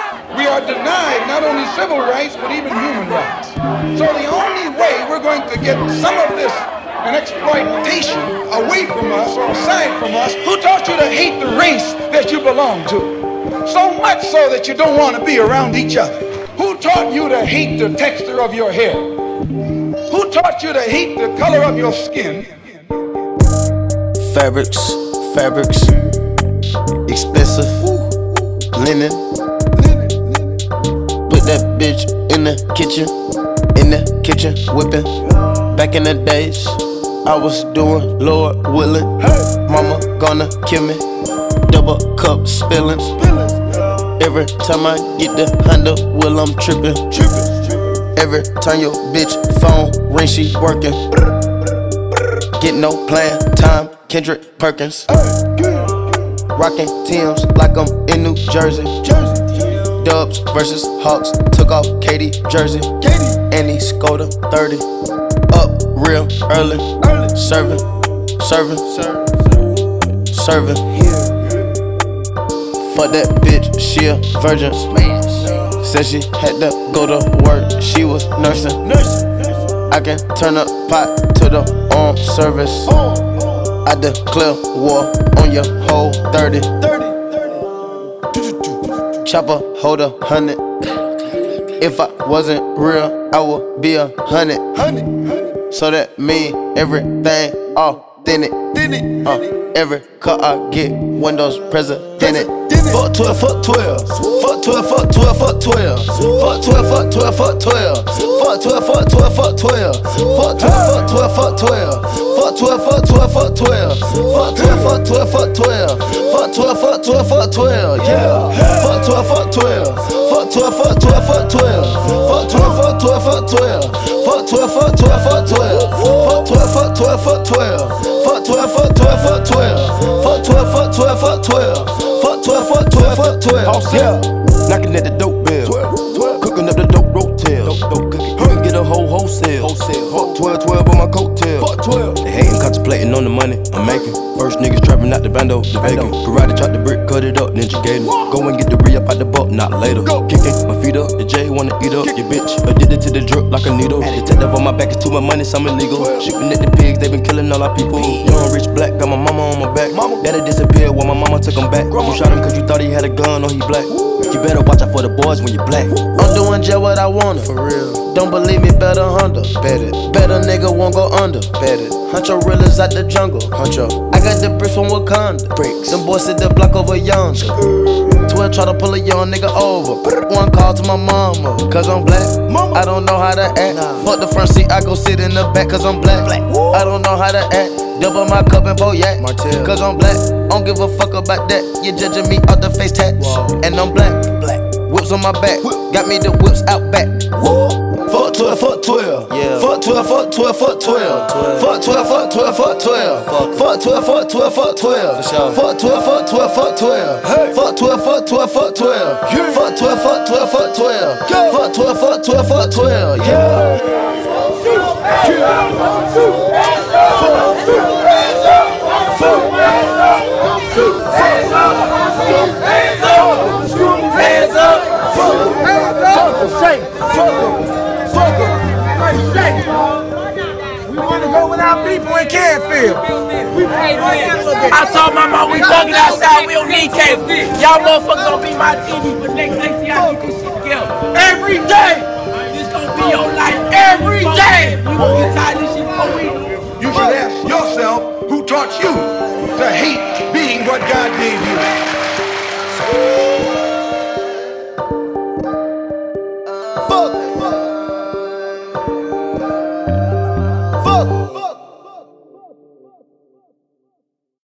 We are denied not only civil rights, but even human rights. So the only way we're going to get some of this an exploitation away from us or aside from us, who taught you to hate the race that you belong to? So much so that you don't want to be around each other. Who taught you to hate the texture of your hair? Who taught you to hate the color of your skin? Fabrics, expensive, linen. Put that bitch in the kitchen, whipping. Back in the days, I was doing Lord willing. Mama gonna kill me, double cup spilling. Every time I get the Honda wheel, I'm tripping. Every time your bitch phone ring, she working. Get no plan, time, Kendrick Perkins. Rockin' Timbs like I'm in New Jersey. Dubs versus Hawks, took off Katie jersey. And he Skoda 30, up real early. Serving. Fuck that bitch, she a virgin. Said she had to go to work, she was nursing. I can turn a pot to the armed service. I declare war on your whole 30. Chopper hold 100. If I wasn't real, I would be 100. So that mean everything authentic. Every car I get, windows president. Fuck 12, fuck 12. Fuck 12, fuck 12, fuck 12. Fuck 12, fuck 12, fuck 12. Fuck 12, fuck 12, fuck 12. Fuck 12, fuck 12, fuck 12. Fuck 12, fuck 12, fuck 12. Fuck 12, fuck 12, fuck 12. Fuck 12, fuck 12, fuck 12. Yeah. Fuck 12, fuck 12. Fuck 12, fuck 12, fuck 12. Fuck 12, fuck 12, fuck 12. Fuck 12, fuck 12, fuck 12. Fuck 12, fuck 12, fuck 12. Fuck 12, fuck 12, fuck 12. Fuck 12, fuck 12, fuck 12. Fuck 12, fuck 12, fuck 12. Yeah. Knocking at the dope bell. Cooking up the dope rotel. You can get a wholesale. Fuck 12 on my coattail. Fuck 12. They hating, contemplating on the money I'm making. First niggas trapping out the bando, the vacant. Karate chop the brick, cut it up, ninja gator. Go and get the re-up out the buck, not later. Kicking my feet up, the J wanna eat up. Your bitch addicted to the drip like a needle. Detective on my back, it's too much money, some illegal. Shooting at the pigs, they been killing all our people. Young rich black, got my mama on my back. Daddy disappeared while my mama took him back. You shot him cause you thought he had a gun or he black. You better watch out for the boys when you black. I'm doing just what I wanted, for real. Don't believe me, better Honda, bet it. Better nigga won't go under, bet it. Huncho realers out the jungle, Huncho. I got the bricks from Wakanda, bricks. Them boys sit the block over yonder. 12 try to pull a young nigga over. One call to my mama, cause I'm black. I don't know how to act. Fuck the front seat, I go sit in the back cause I'm black. I don't know how to act. Double my cup and Boyak, cause I'm black. Don't give a fuck about that. You judging me off the face tats, and I'm black. Whips on my back, got me the whips out back. Fuck 12, fuck 12. Yeah. Fuck 12, fuck 12, fuck 12. Fuck 12, fuck 12, fuck 12. Fuck 12, fuck 12, fuck 12. Fuck 12, fuck 12, fuck 12. Fuck 12, fuck 12, fuck 12. Fuck 12, fuck 12, fuck 12. Fuck 12, fuck 12, fuck 12. Yeah. We want to go with our people in Canfield. I told my mom we bugging outside, we don't need cable. Y'all motherfuckers gonna be my TV for next day. See how you get this shit together. Every day. This gonna be your life every day. We gonna get tired of this shit before we. You should ask yourself who taught you to hate being what God gave you.